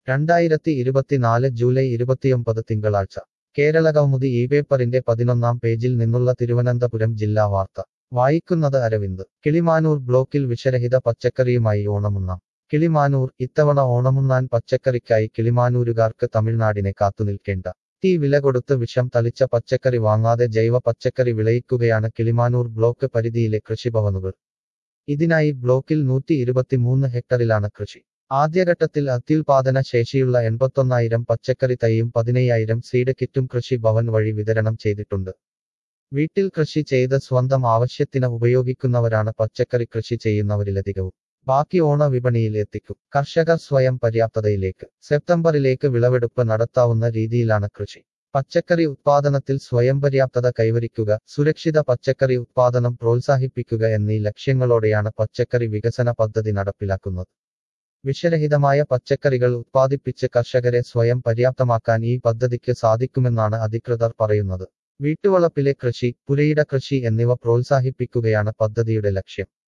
2024 July 29 തിങ്കളാഴ്ച കേരളകൗമുദി പേപ്പറിന്റെ 11-ാം പേജിൽ നിന്നുള്ള തിരുവനന്തപുരം ജില്ലാ വാർത്ത വായിക്കുന്നത് അരവിന്ദ് കിളിമാനൂർ ബ്ലോക്കിൽ വിഷരഹിത പച്ചക്കറിയുമായി ഓണമുണ്ണാം കിളിമാനൂർ ഇത്തവണ ഓണമുണ്ണാൻ പച്ചക്കറിക്കായി കിളിമാനൂരുകാർക്ക് തമിഴ്നാടിനെ കാത്തുനിൽക്കേണ്ട വില കൊടുത്ത് വിഷം തളിച്ച പച്ചക്കറി വാങ്ങാതെ ജൈവ പച്ചക്കറി വിളയിക്കുകയാണ് കിളിമാനൂർ ബ്ലോക്ക് പരിധിയിലെ കൃഷിഭവനുകൾ ഇതിനായി ബ്ലോക്കിൽ 123 ഹെക്ടറിലാണ് കൃഷി ആദ്യഘട്ടത്തിൽ അത്യുൽപാദന ശേഷിയുള്ള 81,000 പച്ചക്കറി തൈയും 15,000 സീഡ് കിറ്റും കൃഷി ഭവൻ വഴി വിതരണം ചെയ്തിട്ടുണ്ട് വീട്ടിൽ കൃഷി ചെയ്ത് സ്വന്തം ആവശ്യത്തിന് ഉപയോഗിക്കുന്നവരാണ് പച്ചക്കറി കൃഷി ചെയ്യുന്നവരിലധികവും ബാക്കി ഓണ വിപണിയിൽ എത്തിക്കും കർഷകർ സ്വയം പര്യാപ്തതയിലേക്ക് സെപ്റ്റംബറിലേക്ക് വിളവെടുപ്പ് നടത്താവുന്ന രീതിയിലാണ് കൃഷി പച്ചക്കറി ഉത്പാദനത്തിൽ സ്വയം പര്യാപ്തത കൈവരിക്കുക സുരക്ഷിത പച്ചക്കറി ഉത്പാദനം പ്രോത്സാഹിപ്പിക്കുക എന്നീ ലക്ഷ്യങ്ങളോടെയാണ് പച്ചക്കറി വികസന പദ്ധതി നടപ്പിലാക്കുന്നത് വിഷരഹിതമായ പച്ചക്കറികൾ ഉത്പാദിപ്പിച്ച് കർഷകരെ സ്വയം പര്യാപ്തമാക്കാൻ ഈ പദ്ധതിക്ക് സാധിക്കുമെന്നാണ് അധികൃതർ പറയുന്നത് വീട്ടുവളപ്പിലെ കൃഷി പുരയിട കൃഷി എന്നിവ പ്രോത്സാഹിപ്പിക്കുകയാണ് പദ്ധതിയുടെ ലക്ഷ്യം